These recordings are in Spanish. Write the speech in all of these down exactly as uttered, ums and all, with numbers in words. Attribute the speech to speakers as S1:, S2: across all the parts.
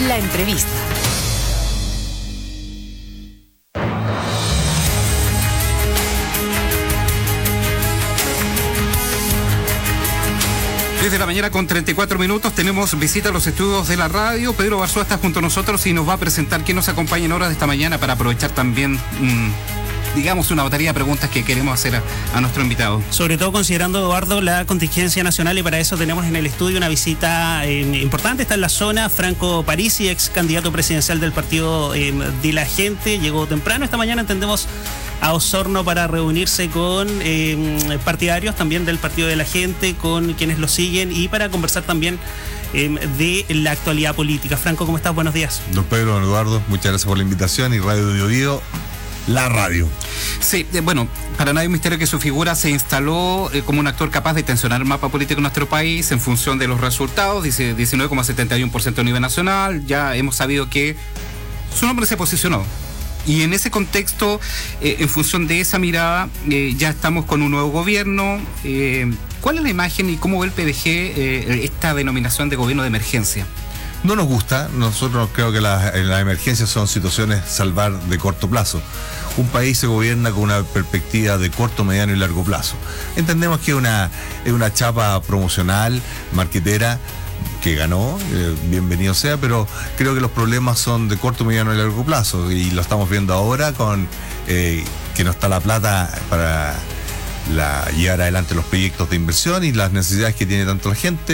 S1: La entrevista.
S2: Desde la mañana con treinta y cuatro minutos tenemos visita a los estudios de la radio. Pedro Barzúa está junto a nosotros y nos va a presentar quién nos acompaña en horas de esta mañana para aprovechar también, mmm, digamos, una batería de preguntas que queremos hacer a, a nuestro invitado.
S3: Sobre todo considerando, Eduardo, la contingencia nacional, y para eso tenemos en el estudio una visita eh, importante. Está en la zona Franco Parisi, ex candidato presidencial del partido eh, de la Gente. Llegó temprano esta mañana, entendemos, a Osorno para reunirse con eh, partidarios también del Partido de la Gente, con quienes lo siguen y para conversar también eh, de la actualidad política. Franco, ¿cómo estás? Buenos días.
S4: Don Pedro, don Eduardo, muchas gracias por la invitación y Radio Biobío, la radio.
S2: Sí, eh, bueno, para nadie es un misterio que su figura se instaló eh, como un actor capaz de tensionar el mapa político de nuestro país en función de los resultados, dice diecinueve coma setenta y uno por ciento a nivel nacional. Ya hemos sabido que su nombre se posicionó. Y en ese contexto, eh, en función de esa mirada, eh, ya estamos con un nuevo gobierno. Eh, ¿Cuál es la imagen y cómo ve el P D G eh, esta denominación de gobierno de emergencia?
S4: No nos gusta, nosotros creo que las, las emergencias son situaciones salvar de corto plazo. Un país se gobierna con una perspectiva de corto, mediano y largo plazo. Entendemos que es una, es una chapa promocional, marquetera, que ganó, eh, bienvenido sea, pero creo que los problemas son de corto, mediano y largo plazo, y lo estamos viendo ahora con eh, que no está la plata para la, llevar adelante los proyectos de inversión y las necesidades que tiene tanto la gente,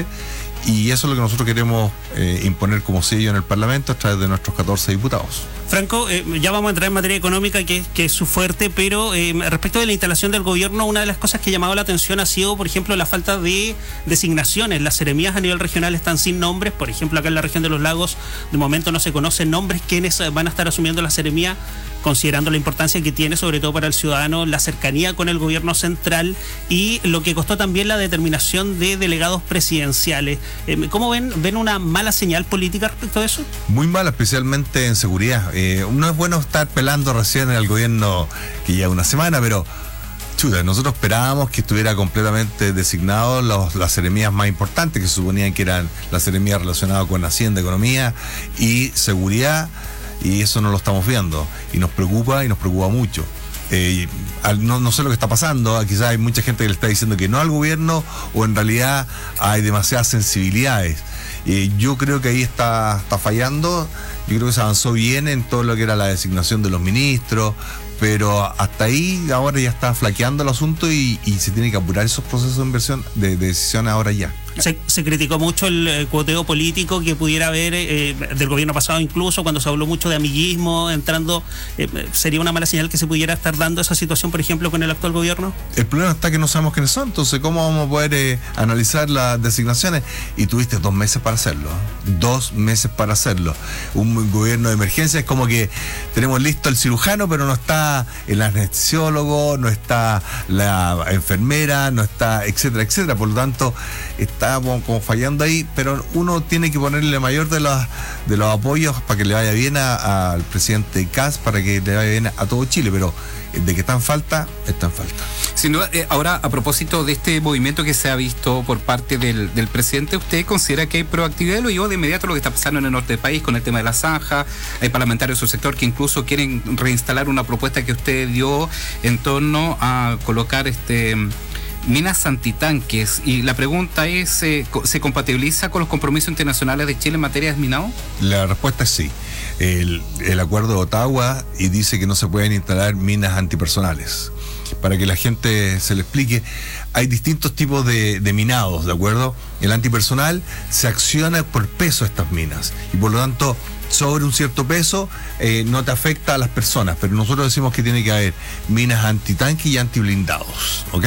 S4: y eso es lo que nosotros queremos eh, imponer como sello en el Parlamento a través de nuestros catorce diputados.
S3: Franco, eh, ya vamos a entrar en materia económica, que, que es su fuerte, pero eh, respecto de la instalación del gobierno, una de las cosas que ha llamado la atención ha sido, por ejemplo, la falta de designaciones. Las seremías a nivel regional están sin nombres. Por ejemplo, acá en la región de los lagos, de momento no se conocen nombres quienes van a estar asumiendo la seremía, considerando la importancia que tiene, sobre todo para el ciudadano, la cercanía con el gobierno central y lo que costó también la determinación de delegados presidenciales. Eh, ¿Cómo ven, ven una mala señal política respecto a eso?
S4: Muy mala, especialmente en seguridad. Eh, no es bueno estar pelando recién al gobierno que lleva una semana, pero chuta, nosotros esperábamos que estuviera completamente designado los, las seremías más importantes, que se suponían que eran las seremías relacionadas con Hacienda, Economía y Seguridad, y eso no lo estamos viendo, y nos preocupa, y nos preocupa mucho. Eh, no, no sé lo que está pasando, quizás hay mucha gente que le está diciendo que no al gobierno, o en realidad hay demasiadas sensibilidades. Eh, yo creo que ahí está, está fallando. Yo creo que se avanzó bien en todo lo que era la designación de los ministros, pero hasta ahí ahora ya está flaqueando el asunto y, y se tiene que apurar esos procesos de inversión, de, de decisión ahora ya.
S3: Se, se criticó mucho el, el cuoteo político que pudiera haber eh, del gobierno pasado, incluso cuando se habló mucho de amiguismo entrando. Eh, ¿Sería una mala señal que se pudiera estar dando esa situación, por ejemplo, con el actual gobierno?
S4: El problema está que no sabemos quiénes son, entonces ¿cómo vamos a poder eh, analizar las designaciones? Y tuviste dos meses para hacerlo, ¿eh? dos meses para hacerlo. Un gobierno de emergencia es como que tenemos listo el cirujano, pero no está el anestesiólogo, no está la enfermera, no está, etcétera, etcétera. Por lo tanto, está como fallando ahí, pero uno tiene que ponerle mayor de los, de los apoyos para que le vaya bien al presidente Kast, para que le vaya bien a todo Chile, pero de que está en falta, está en falta.
S2: Sin duda, eh, ahora a propósito de este movimiento que se ha visto por parte del, del presidente, ¿usted considera que hay proactividad? Lo llevó de inmediato lo que está pasando en el norte del país con el tema de la zanja. Hay parlamentarios de su sector que incluso quieren reinstalar una propuesta que usted dio en torno a colocar este minas antitanques, y la pregunta es, eh, ¿se compatibiliza con los compromisos internacionales de Chile en materia de desminado?
S4: La respuesta es sí. El, el acuerdo de Ottawa y dice que no se pueden instalar minas antipersonales. Para que la gente se le explique, hay distintos tipos de, de minados, ¿de acuerdo? El antipersonal se acciona por peso estas minas y por lo tanto sobre un cierto peso eh, no te afecta a las personas, pero nosotros decimos que tiene que haber minas antitanque y antiblindados, ¿ok?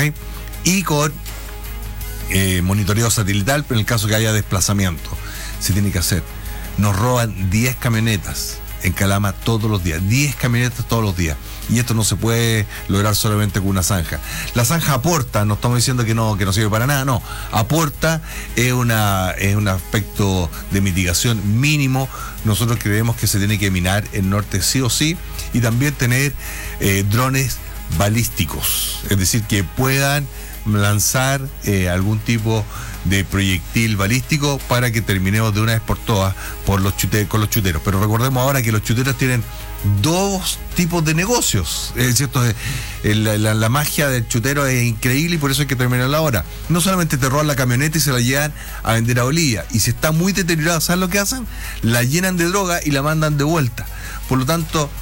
S4: Y con eh, monitoreo satelital, pero en el caso que haya desplazamiento, se tiene que hacer. Nos roban diez camionetas en Calama todos los días, diez camionetas todos los días, y esto no se puede lograr solamente con una zanja. La zanja aporta, no estamos diciendo que no, que no sirve para nada, no, aporta, es una es un aspecto de mitigación mínimo. Nosotros creemos que se tiene que minar el norte sí o sí, y también tener eh, drones balísticos, es decir, que puedan lanzar eh, algún tipo de proyectil balístico para que terminemos de una vez por todas por los chute- con los chuteros. Pero recordemos ahora que los chuteros tienen dos tipos de negocios. Es cierto, la, la, la magia del chutero es increíble y por eso hay que terminarla ahora. No solamente te roban la camioneta y se la llevan a vender a Bolivia, y si está muy deteriorada, ¿sabes lo que hacen? La llenan de droga y la mandan de vuelta. Por lo tanto,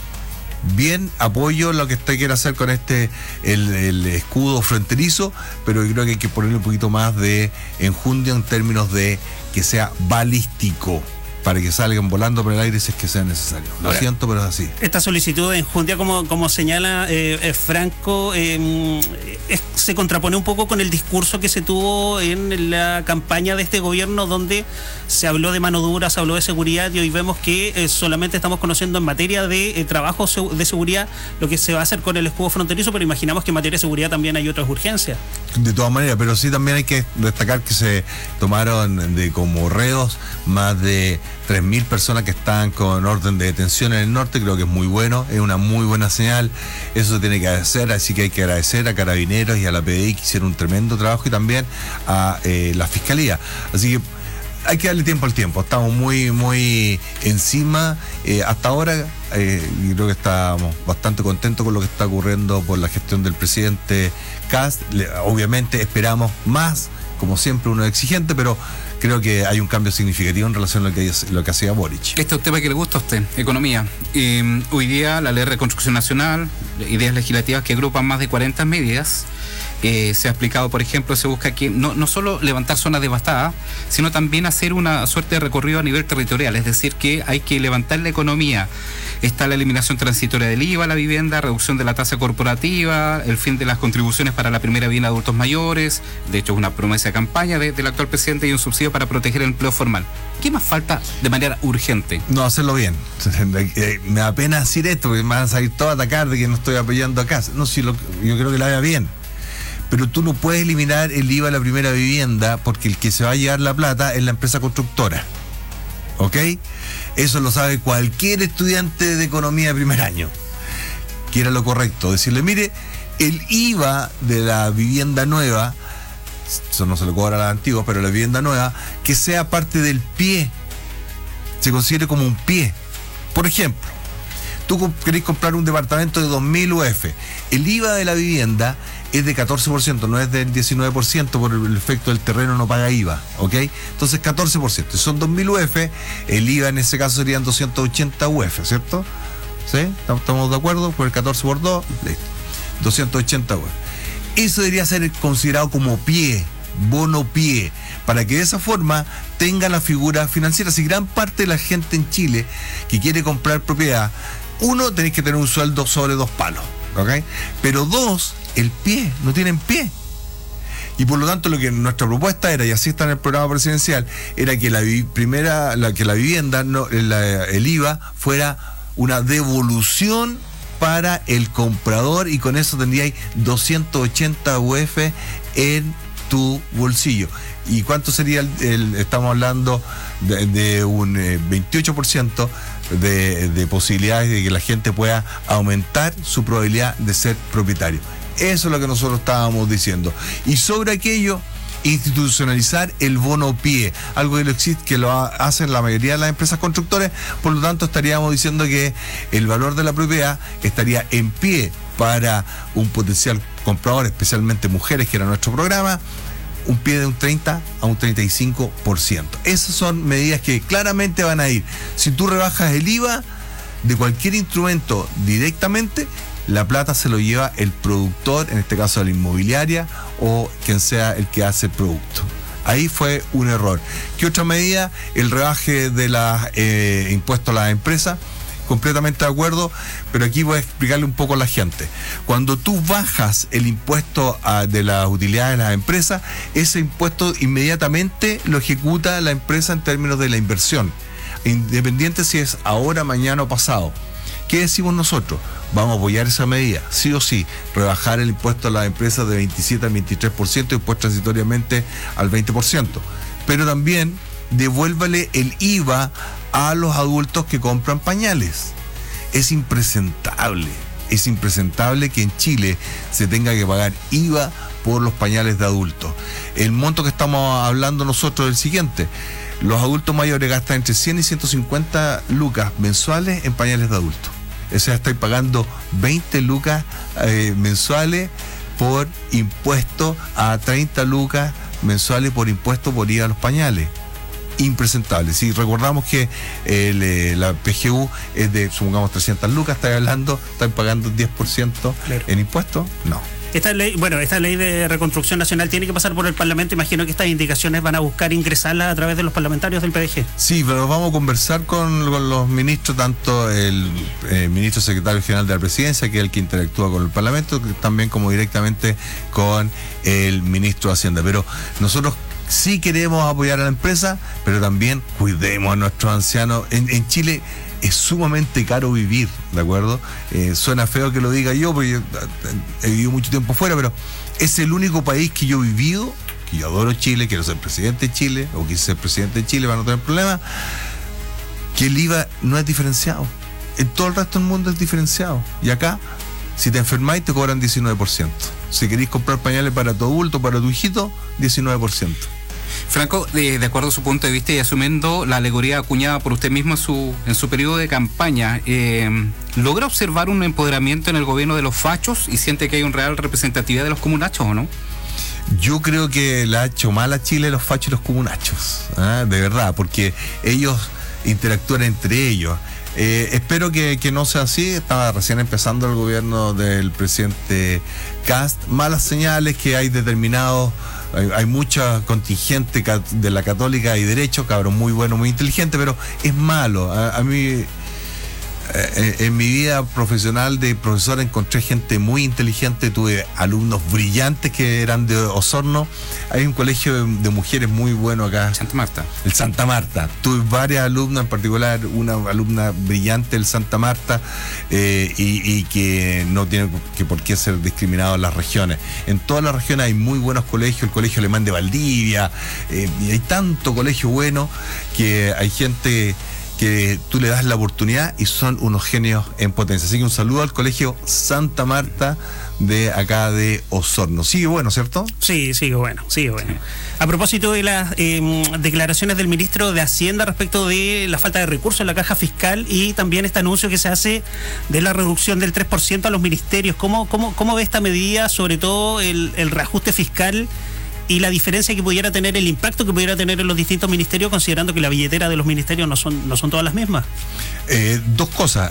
S4: bien, apoyo lo que usted quiere hacer con este el, el escudo fronterizo, pero yo creo que hay que ponerle un poquito más de enjundia en términos de que sea balístico, para que salgan volando por el aire si es que sea necesario. Lo Ahora, siento, pero es así.
S3: Esta solicitud de enjundia, como, como señala eh, eh, Franco, eh, es, se contrapone un poco con el discurso que se tuvo en la campaña de este gobierno, donde se habló de mano dura, se habló de seguridad, y hoy vemos que eh, solamente estamos conociendo en materia de eh, trabajo de seguridad lo que se va a hacer con el escudo fronterizo, pero imaginamos que en materia de seguridad también hay otras urgencias.
S4: De todas maneras, pero sí también hay que destacar que se tomaron de como reos más de tres mil personas que están con orden de detención en el norte. Creo que es muy bueno, es una muy buena señal. Eso se tiene que hacer, así que hay que agradecer a Carabineros y a la P D I que hicieron un tremendo trabajo, y también a eh, la Fiscalía. Así que hay que darle tiempo al tiempo. Estamos muy, muy encima. Eh, hasta ahora, eh, y creo que estamos bastante contentos con lo que está ocurriendo por la gestión del presidente Kast. Le, obviamente esperamos más, como siempre uno es exigente, pero creo que hay un cambio significativo en relación a lo que, lo que hacía Boric.
S2: Este es un tema que le gusta a usted, economía. Eh, hoy día la Ley de Reconstrucción Nacional, ideas legislativas que agrupan más de cuarenta medidas. Eh, se ha explicado, por ejemplo, se busca que no, no solo levantar zonas devastadas, sino también hacer una suerte de recorrido a nivel territorial, es decir, que hay que levantar la economía. Está la eliminación transitoria del I V A a la vivienda, reducción de la tasa corporativa, el fin de las contribuciones para la primera vivienda de adultos mayores. De hecho, es una promesa de campaña de, del actual presidente, y un subsidio para proteger el empleo formal. ¿Qué más falta de manera urgente?
S4: No, hacerlo bien. Me da pena decir esto, porque me van a salir todos a atacar de que no estoy apoyando acá. No, si lo, yo creo que lo haga bien. Pero tú no puedes eliminar el I V A a la primera vivienda, porque el que se va a llevar la plata es la empresa constructora. ¿Ok? Eso lo sabe cualquier estudiante de economía de primer año. Que era lo correcto. Decirle, mire, el I V A de la vivienda nueva, eso no se lo cobra a la antigua, pero la vivienda nueva, que sea parte del pie. Se considere como un pie. Por ejemplo, tú querés comprar un departamento de dos mil U F. El I V A de la vivienda es de catorce por ciento, no es del diecinueve por ciento, por el efecto del terreno no paga I V A, ¿ok? Entonces catorce por ciento. Si son dos mil U F, el I V A en ese caso serían doscientos ochenta U F, ¿cierto? ¿Sí? ¿Estamos de acuerdo? Por el catorce por dos, listo. doscientos ochenta U F. Eso debería ser considerado como pie, bono pie, para que de esa forma tenga la figura financiera. Si gran parte de la gente en Chile que quiere comprar propiedad, uno, tenéis que tener un sueldo sobre dos palos, ¿ok? Pero dos, el pie, no tienen pie. Y por lo tanto lo que nuestra propuesta era, y así está en el programa presidencial, era que la vi, primera, la, que la vivienda, no, la, el I V A fuera una devolución para el comprador, y con eso tendríais doscientos ochenta U F en tu bolsillo. ¿Y cuánto sería el, el estamos hablando de, de un eh, veintiocho por ciento de, de posibilidades de que la gente pueda aumentar su probabilidad de ser propietario? Eso es lo que nosotros estábamos diciendo. Y sobre aquello, institucionalizar el bono pie, algo que lo existe, que lo hacen la mayoría de las empresas constructoras. Por lo tanto, estaríamos diciendo que el valor de la propiedad estaría en pie para un potencial comprador, especialmente mujeres, que era nuestro programa, un pie de un treinta a un treinta y cinco por ciento. Esas son medidas que claramente van a ir. Si tú rebajas el I V A de cualquier instrumento directamente, la plata se lo lleva el productor, en este caso la inmobiliaria, o quien sea el que hace el producto. Ahí fue un error. ¿Qué otra medida? El rebaje de los eh, impuestos a las empresas. Completamente de acuerdo, pero aquí voy a explicarle un poco a la gente. Cuando tú bajas el impuesto a, de las utilidades de las empresas, ese impuesto inmediatamente lo ejecuta la empresa en términos de la inversión, independiente si es ahora, mañana o pasado. ¿Qué decimos nosotros? Vamos a apoyar esa medida, sí o sí, rebajar el impuesto a las empresas de veintisiete al veintitrés por ciento y después transitoriamente al veinte por ciento. Pero también devuélvale el I V A a los adultos que compran pañales. Es impresentable Es impresentable que en Chile se tenga que pagar I V A por los pañales de adultos. El monto que estamos hablando nosotros es el siguiente. Los adultos mayores gastan entre cien y ciento cincuenta lucas mensuales en pañales de adultos. O sea, estáis pagando veinte lucas eh, mensuales por impuesto a treinta lucas mensuales por impuesto por I V A a los pañales. Impresentable. Si recordamos que el, eh, la P G U es de, supongamos, trescientas lucas, estáis hablando, estáis pagando diez por ciento claro. en impuestos, no.
S3: Esta ley, bueno, esta ley de reconstrucción nacional tiene que pasar por el Parlamento. Imagino que estas indicaciones van a buscar ingresarlas a través de los parlamentarios del P D G.
S4: Sí, pero vamos a conversar con, con los ministros, tanto el eh, ministro secretario general de la Presidencia, que es el que interactúa con el Parlamento, también como directamente con el ministro de Hacienda. Pero nosotros sí queremos apoyar a la empresa, pero también cuidemos a nuestros ancianos. En, en Chile es sumamente caro vivir, ¿de acuerdo? Eh, suena feo que lo diga yo, porque yo he vivido mucho tiempo fuera, pero es el único país que yo he vivido, que yo adoro Chile, quiero ser presidente de Chile, o quise ser presidente de Chile para no tener problemas, que el I V A no es diferenciado. En todo el resto del mundo es diferenciado. Y acá, si te enfermáis, te cobran diecinueve por ciento. Si queréis comprar pañales para tu adulto, para tu hijito, diecinueve por ciento.
S2: Franco, de, de acuerdo a su punto de vista y asumiendo la alegoría acuñada por usted mismo en su, en su periodo de campaña, eh, ¿logra observar un empoderamiento en el gobierno de los fachos y siente que hay una real representatividad de los comunachos o no?
S4: Yo creo que le ha hecho mal a Chile los fachos y los comunachos, ¿eh? De verdad, porque ellos interactúan entre ellos. Eh, espero que, que no sea así. Estaba recién empezando el gobierno del presidente Kast. Malas señales que hay determinados. Hay, hay mucha contingente de la Católica y derecho, cabrón, muy bueno, muy inteligente, pero es malo. A, a mí, eh, en mi vida profesional de profesor encontré gente muy inteligente, tuve alumnos brillantes que eran de Osorno. Hay un colegio de, de mujeres muy bueno acá.
S2: Santa Marta.
S4: El Santa Marta. Tuve varias alumnas, en particular una alumna brillante del Santa Marta, eh, y, y que no tiene que por qué ser discriminado en las regiones. En todas las regiones hay muy buenos colegios, el Colegio Alemán de Valdivia, eh, y hay tanto colegio bueno que hay gente que tú le das la oportunidad y son unos genios en potencia. Así que un saludo al Colegio Santa Marta de acá de Osorno. Sigue bueno, ¿cierto?
S3: Sí, sigue bueno, sigue bueno. A propósito de las eh, declaraciones del ministro de Hacienda respecto de la falta de recursos en la caja fiscal y también este anuncio que se hace de la reducción del tres por ciento a los ministerios, ¿cómo, cómo, cómo ve esta medida, sobre todo el, el reajuste fiscal y la diferencia que pudiera tener, el impacto que pudiera tener en los distintos ministerios, considerando que la billetera de los ministerios no son, no son todas las mismas?
S4: Eh, dos cosas.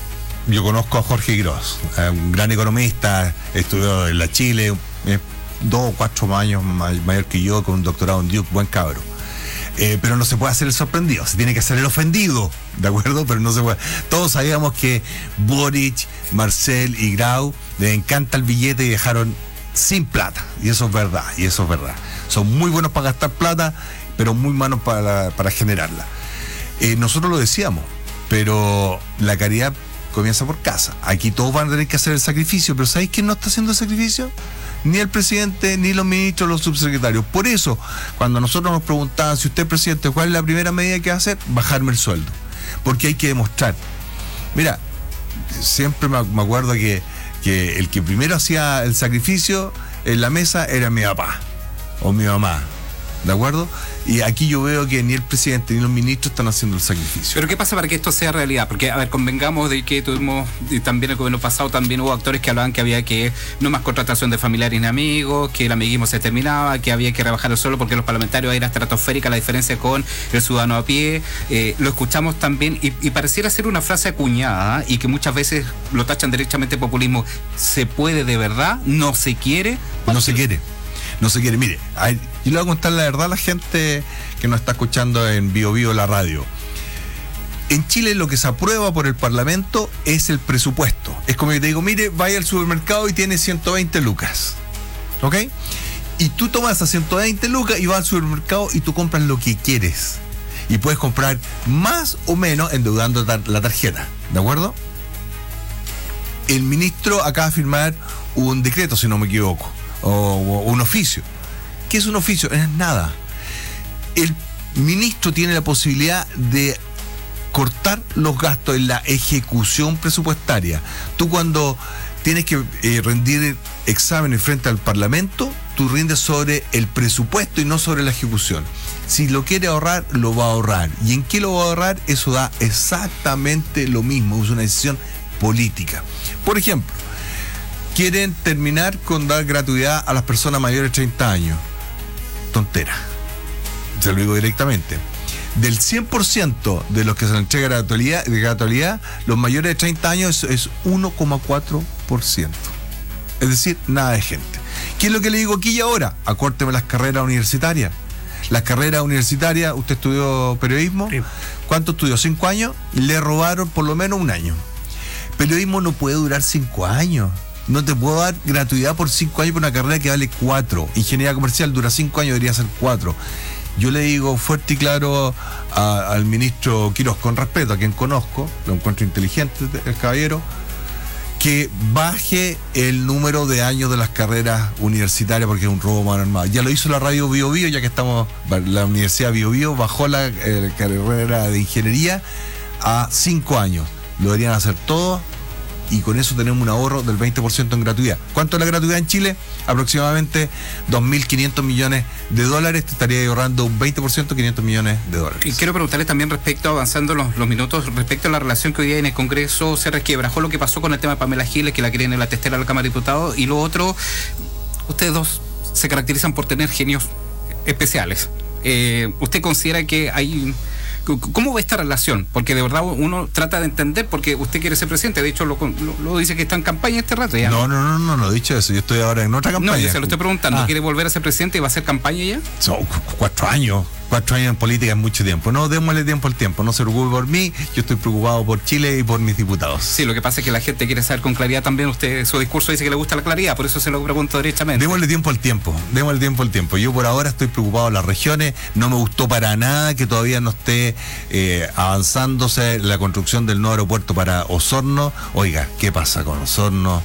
S4: Yo conozco a Jorge Gros, un gran economista, estudió en la Chile, eh, dos o cuatro años mayor que yo, con un doctorado en Duke, buen cabro. Eh, pero no se puede hacer el sorprendido, se tiene que hacer el ofendido, ¿de acuerdo? Pero no se puede. Todos sabíamos que Boric, Marcel y Grau les encanta el billete y dejaron sin plata, y eso es verdad, y eso es verdad. Son muy buenos para gastar plata, pero muy malos para, para generarla. Eh, nosotros lo decíamos, pero la caridad comienza por casa. Aquí todos van a tener que hacer el sacrificio, pero ¿sabéis quién no está haciendo el sacrificio? Ni el presidente, ni los ministros, los subsecretarios. Por eso, cuando nosotros nos preguntaban, si usted es presidente, ¿cuál es la primera medida que va a hacer? Bajarme el sueldo. Porque hay que demostrar. Mira, siempre me acuerdo que que el que primero hacía el sacrificio en la mesa era mi papá o mi mamá, ¿de acuerdo? Y aquí yo veo que ni el presidente ni los ministros están haciendo el sacrificio.
S2: Pero ¿qué pasa para que esto sea realidad? Porque, a ver, convengamos de que tuvimos, y también el gobierno pasado, también hubo actores que hablaban que había que no más contratación de familiares ni amigos, que el amiguismo se terminaba, que había que rebajar el sueldo porque los parlamentarios era estratosférica la diferencia con el ciudadano a pie. Eh, lo escuchamos también y, y pareciera ser una frase acuñada y que muchas veces lo tachan derechamente populismo. ¿Se puede de verdad? ¿No se quiere?
S4: No se quiere. No se quiere. Mire, hay, yo le voy a contar la verdad a la gente que nos está escuchando en Bio Bio la radio. En Chile lo que se aprueba por el Parlamento es el presupuesto. Es como que te digo, mire, vaya al supermercado y tiene ciento veinte lucas. ¿Ok? Y tú tomas esas ciento veinte lucas y vas al supermercado y tú compras lo que quieres. Y puedes comprar más o menos endeudando la tarjeta. ¿De acuerdo? El ministro acaba de firmar un decreto, si no me equivoco, o un oficio. ¿Qué es un oficio? No es nada. El ministro tiene la posibilidad de cortar los gastos en la ejecución presupuestaria. Tú cuando tienes que eh, rendir exámenes frente al Parlamento, tú rindes sobre el presupuesto y no sobre la ejecución. Si lo quiere ahorrar, lo va a ahorrar. ¿Y en qué lo va a ahorrar? Eso da exactamente lo mismo, es una decisión política. Por ejemplo, quieren terminar con dar gratuidad a las personas mayores de treinta años. Tontera. Se lo digo directamente. Del cien por ciento de los que se les entrega gratuidad, de gratuidad, los mayores de treinta años es, es uno coma cuatro por ciento. Es decir, nada de gente. ¿Qué es lo que le digo aquí y ahora? Acórteme las carreras universitarias. Las carreras universitarias, usted estudió periodismo. Sí. ¿Cuánto estudió? ¿Cinco años? Le robaron por lo menos un año. Periodismo no puede durar cinco años. No te puedo dar gratuidad por cinco años por una carrera que vale cuatro. Ingeniería comercial dura cinco años, debería ser cuatro. Yo le digo fuerte y claro a, al ministro Quirós, con respeto, a quien conozco, lo encuentro inteligente el caballero, que baje el número de años de las carreras universitarias porque es un robo mano armada. Ya lo hizo la radio Bio Bio, ya que estamos, la Universidad Bio Bio bajó la eh, carrera de ingeniería a cinco años. Lo deberían hacer todos y con eso tenemos un ahorro del veinte por ciento en gratuidad. ¿Cuánto es la gratuidad en Chile? Aproximadamente dos mil quinientos millones de dólares. Te estaría ahorrando un veinte por ciento, quinientos millones de dólares.
S2: Y quiero preguntarle también respecto, avanzando los, los minutos, respecto a la relación que hoy día en el Congreso se resquebrajó lo que pasó con el tema de Pamela Giles, que la quieren en la testera de la Cámara de Diputados, y lo otro, ustedes dos se caracterizan por tener genios especiales. Eh, ¿Usted considera que hay... ¿Cómo ve esta relación? Porque de verdad uno trata de entender, porque usted quiere ser presidente, de hecho lo, lo, lo dice que está en campaña este rato ya.
S4: No, no, no, no, no, he dicho eso, yo estoy ahora en otra campaña.
S2: No, yo se lo estoy preguntando, ah. ¿Quiere volver a ser presidente y va a hacer campaña ya?
S4: Son cuatro años, cuatro años en política es mucho tiempo. No, démosle tiempo al tiempo, no se preocupe por mí, yo estoy preocupado por Chile y por mis diputados.
S2: Sí, lo que pasa es que la gente quiere saber con claridad también, usted, su discurso dice que le gusta la claridad, por eso se lo pregunto derechamente.
S4: Démosle tiempo al tiempo, démosle tiempo al tiempo. Yo por ahora estoy preocupado de las regiones, no me gustó para nada que todavía no esté eh, avanzándose la construcción del nuevo aeropuerto para Osorno. Oiga, ¿qué pasa con Osorno?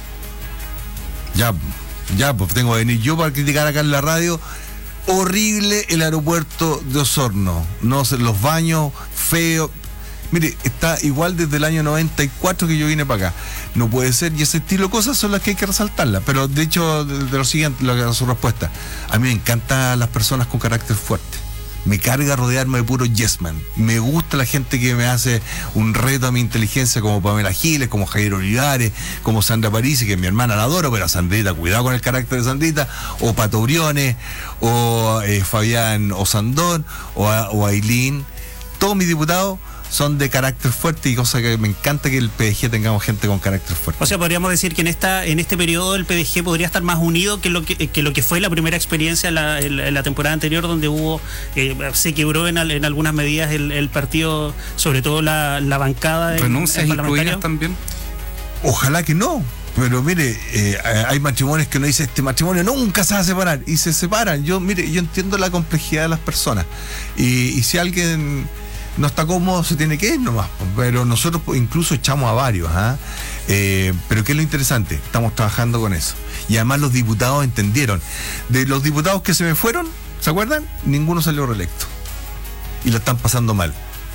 S4: Ya, ya, pues tengo que venir yo para criticar acá en la radio. Horrible el aeropuerto de Osorno. No sé, los baños feos. Mire, está igual desde el año noventa y cuatro que yo vine para acá. No puede ser, y ese estilo de cosas son las que hay que resaltarlas. Pero de hecho, de, de lo siguiente, lo que su respuesta. A mí me encantan las personas con carácter fuerte. Me carga rodearme de puro yes man. Me gusta la gente que me hace un reto a mi inteligencia, como Pamela Giles, como Javier Olivares, como Sandra Parisi, que mi hermana la adoro, pero a Sandrita, cuidado con el carácter de Sandrita, o Pato Briones, o eh, Fabián Osandón, o, o Ailín. Todos mis diputados son de carácter fuerte y cosa que me encanta que el P D G tengamos gente con carácter fuerte.
S3: O sea, podríamos decir que en esta en este periodo el P D G podría estar más unido que lo que, que lo que fue la primera experiencia en la, en, en la temporada anterior, donde hubo eh, se quebró en, en algunas medidas el, el partido, sobre todo la, la bancada.
S2: ¿Renuncias incluidas también?
S4: Ojalá que no. Pero mire, eh, hay matrimonios que uno dice, este matrimonio nunca se va a separar, y se separan. Yo, mire, yo entiendo la complejidad de las personas. Y, y si alguien no está cómodo, se tiene que ir nomás. Pero nosotros incluso echamos a varios. ¿eh? Eh, pero ¿qué es lo interesante? Estamos trabajando con eso. Y además los diputados entendieron. De los diputados que se me fueron, ¿se acuerdan? Ninguno salió reelecto. Y lo están pasando mal.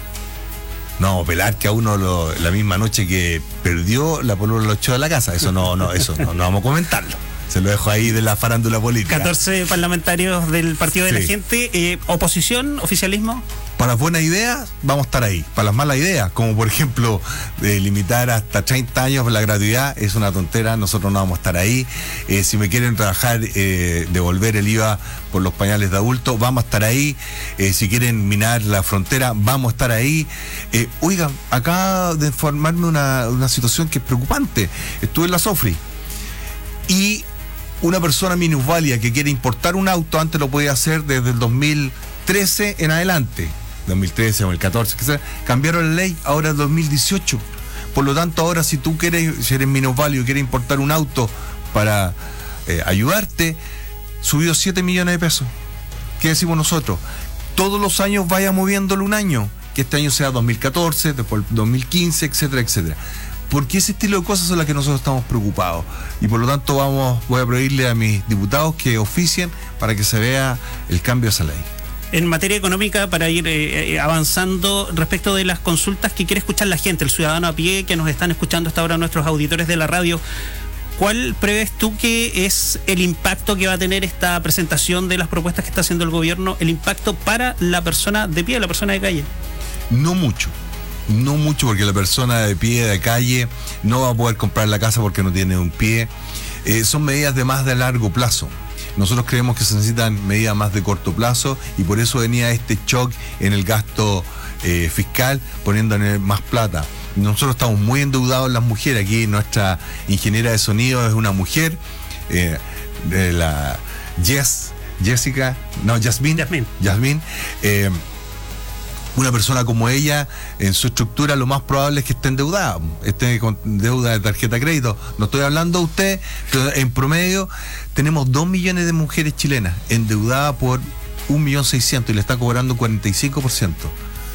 S4: No, pelar que a uno lo, la misma noche que perdió, la polola lo echó de la casa. Eso no, no, eso no, no vamos a comentarlo. Se lo dejo ahí de la farándula política.
S3: catorce parlamentarios del Partido de sí. la Gente. Eh, ¿Oposición? ¿Oficialismo?
S4: Para las buenas ideas, vamos a estar ahí. Para las malas ideas, como por ejemplo, de limitar hasta treinta años la gratuidad, es una tontera, nosotros no vamos a estar ahí. Eh, si me quieren trabajar, eh, devolver el I V A por los pañales de adultos, vamos a estar ahí. Eh, si quieren minar la frontera, vamos a estar ahí. Eh, oigan, acá de informarme una, una situación que es preocupante. Estuve en la Sofri y una persona minusválida que quiere importar un auto, antes lo podía hacer desde el dos mil trece en adelante, dos mil trece, dos mil catorce, que sea, cambiaron la ley, ahora es dos mil dieciocho. Por lo tanto, ahora si tú quieres, si eres minusválido y quieres importar un auto para eh, ayudarte, subió siete millones de pesos. ¿Qué decimos nosotros? Todos los años vaya moviéndolo un año, que este año sea dos mil catorce, después dos mil quince, etcétera, etcétera. Porque ese estilo de cosas son las que nosotros estamos preocupados. Y por lo tanto vamos, voy a pedirle a mis diputados que oficien para que se vea el cambio de esa ley.
S3: En materia económica, para ir eh, avanzando respecto de las consultas que quiere escuchar la gente, el ciudadano a pie que nos están escuchando hasta ahora, nuestros auditores de la radio, ¿cuál prevés tú que es el impacto que va a tener esta presentación de las propuestas que está haciendo el gobierno, el impacto para la persona de pie, la persona de calle?
S4: No mucho. No mucho, porque la persona de pie, de calle, no va a poder comprar la casa porque no tiene un pie. Eh, son medidas de más de largo plazo. Nosotros creemos que se necesitan medidas más de corto plazo y por eso venía este shock en el gasto eh, fiscal, poniéndole más plata. Nosotros estamos muy endeudados las mujeres. Aquí nuestra ingeniera de sonido es una mujer, eh, de la Jess, Jessica, no, Yasmín.
S3: Yasmín.
S4: Yasmín. Eh, Una persona como ella, en su estructura, lo más probable es que esté endeudada, esté con deuda de tarjeta de crédito. No estoy hablando de usted, pero en promedio tenemos dos millones de mujeres chilenas endeudadas por un millón seiscientos y le está cobrando cuarenta y cinco por ciento.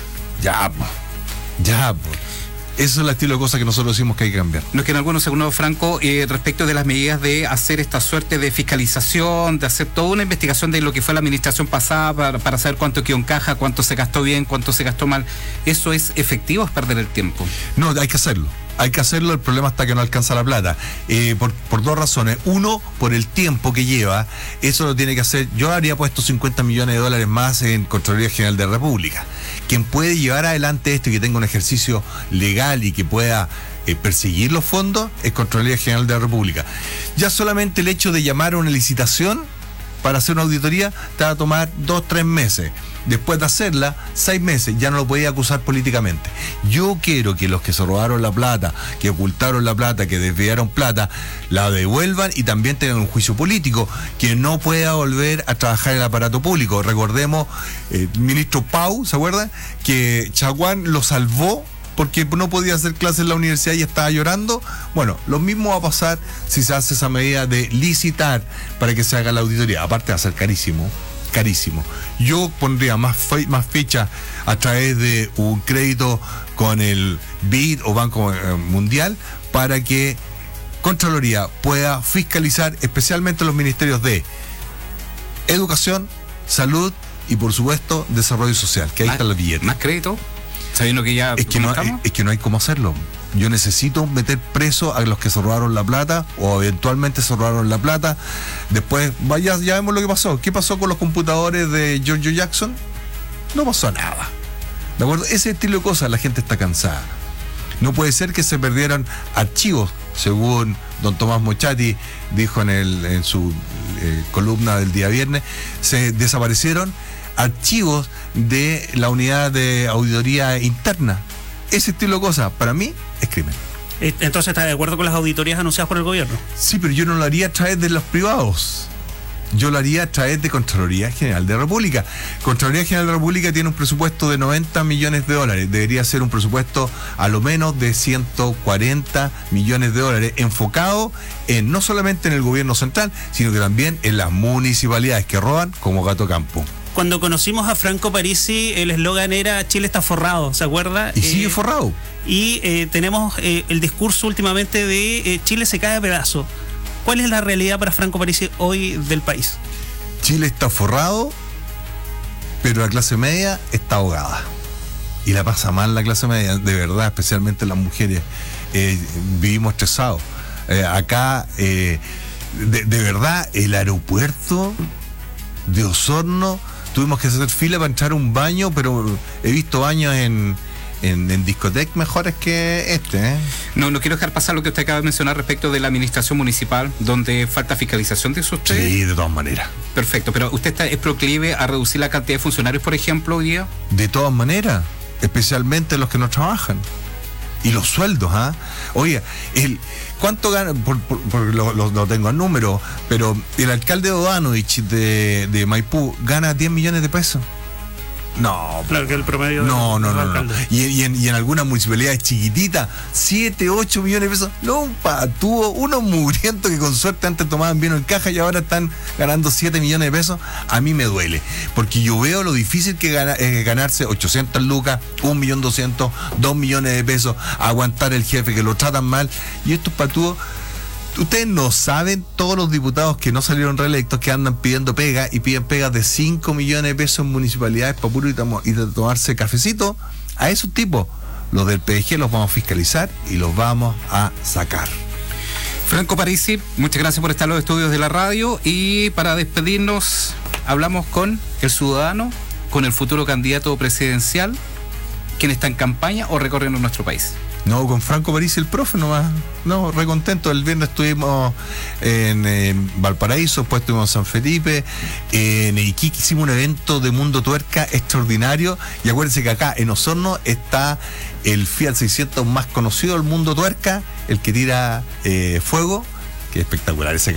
S4: Ya, po. Ya, po. Eso es el estilo de cosas que nosotros decimos que hay que cambiar.
S2: No es que en algunos segundos, Franco, eh, respecto de las medidas de hacer esta suerte de fiscalización, de hacer toda una investigación de lo que fue la administración pasada para, para saber cuánto quedó en caja, cuánto se gastó bien, cuánto se gastó mal, ¿eso es efectivo o es perder el tiempo?
S4: No, hay que hacerlo. Hay que hacerlo, el problema está que no alcanza la plata. Eh, por, por dos razones. Uno, por el tiempo que lleva. Eso lo tiene que hacer. Yo habría puesto cincuenta millones de dólares más en Contraloría General de la República. Quien puede llevar adelante esto y que tenga un ejercicio legal y que pueda eh, perseguir los fondos es Contraloría General de la República. Ya solamente el hecho de llamar a una licitación para hacer una auditoría te va a tomar dos, tres meses. Después de hacerla, seis meses, ya no lo podía acusar políticamente. Yo quiero que los que se robaron la plata, que ocultaron la plata, que desviaron plata, la devuelvan y también tengan un juicio político, que no pueda volver a trabajar en el aparato público. Recordemos, eh, el ministro Pau, ¿se acuerdan? Que Chaguán lo salvó porque no podía hacer clases en la universidad y estaba llorando. Bueno, lo mismo va a pasar si se hace esa medida de licitar para que se haga la auditoría. Aparte va a ser carísimo. Carísimo. Yo pondría más, fe, más fecha a través de un crédito con el B I D o Banco Mundial para que Contraloría pueda fiscalizar especialmente los ministerios de Educación, Salud y por supuesto Desarrollo Social, que ahí está la billete.
S2: ¿Más crédito? Sabiendo que ya
S4: es que, no, es, es que no hay cómo hacerlo. Yo necesito meter preso a los que se robaron la plata o eventualmente se robaron la plata. Después, vaya, ya vemos lo que pasó. ¿Qué pasó con los computadores de George Jackson? No pasó nada. ¿De acuerdo? Ese estilo de cosas, la gente está cansada. No puede ser que se perdieran archivos, según don Tomás Mochati dijo en, el, en su eh, columna del día viernes. Se desaparecieron archivos de la unidad de auditoría interna. Ese estilo de cosas, para mí, es crimen.
S3: Entonces, ¿está de acuerdo con las auditorías anunciadas por el gobierno?
S4: Sí, pero yo no lo haría a través de los privados. Yo lo haría a través de Contraloría General de la República. Contraloría General de la República tiene un presupuesto de noventa millones de dólares. Debería ser un presupuesto a lo menos de ciento cuarenta millones de dólares, enfocado en no solamente en el gobierno central, sino que también en las municipalidades que roban como gato campo.
S3: Cuando conocimos a Franco Parisi, el eslogan era Chile está forrado, ¿se acuerda?
S4: Y sigue eh, forrado.
S3: Y eh, tenemos eh, el discurso últimamente de eh, Chile se cae a pedazos. ¿Cuál es la realidad para Franco Parisi hoy del país?
S4: Chile está forrado, pero la clase media está ahogada. Y la pasa mal la clase media, de verdad, especialmente las mujeres. Eh, vivimos estresados. Eh, acá, eh, de, de verdad, el aeropuerto de Osorno, tuvimos que hacer fila para entrar a un baño, pero he visto baños en, en, en discotecas mejores que este. ¿eh?
S2: No, no quiero dejar pasar lo que usted acaba de mencionar respecto de la administración municipal, donde falta fiscalización de usted.
S4: Sí, de todas maneras.
S2: Perfecto, pero ¿usted está, es proclive a reducir la cantidad de funcionarios, por ejemplo, hoy día?
S4: De todas maneras, especialmente los que no trabajan. Y los sueldos, ¿ah? ¿eh? Oye, el, ¿cuánto gana? Por, por, por lo, lo, lo tengo en número, pero el alcalde Odanovich de, de Maipú gana diez millones de pesos. No,
S3: claro que el promedio
S4: no, de, no, no, no, no. Y, y, en, y en algunas municipalidades chiquititas, siete, ocho millones de pesos. No, un patúo, unos mugrientos que con suerte antes tomaban vino en caja y ahora están ganando siete millones de pesos. A mí me duele, porque yo veo lo difícil que gana, es ganarse ochocientas lucas, un millón doscientos, dos millones de pesos, aguantar el jefe que lo tratan mal. Y estos patúos Ustedes no saben todos los diputados que no salieron reelectos que andan pidiendo pega y piden pegas de cinco millones de pesos en municipalidades para puro y, tomo, y de tomarse cafecito. A esos tipos, los del P D G los vamos a fiscalizar y los vamos a sacar.
S2: Franco Parisi, muchas gracias por estar en los estudios de la radio, y para despedirnos hablamos con el ciudadano, con el futuro candidato presidencial, quien está en campaña o recorriendo nuestro país.
S4: No, con Franco Parisi, el profe nomás. No, re contento. El viernes estuvimos en, en Valparaíso, después estuvimos en San Felipe, en Iquique, hicimos un evento de Mundo Tuerca extraordinario. Y acuérdense que acá en Osorno está el Fiat seiscientos más conocido del Mundo Tuerca, el que tira eh, fuego, que es espectacular ese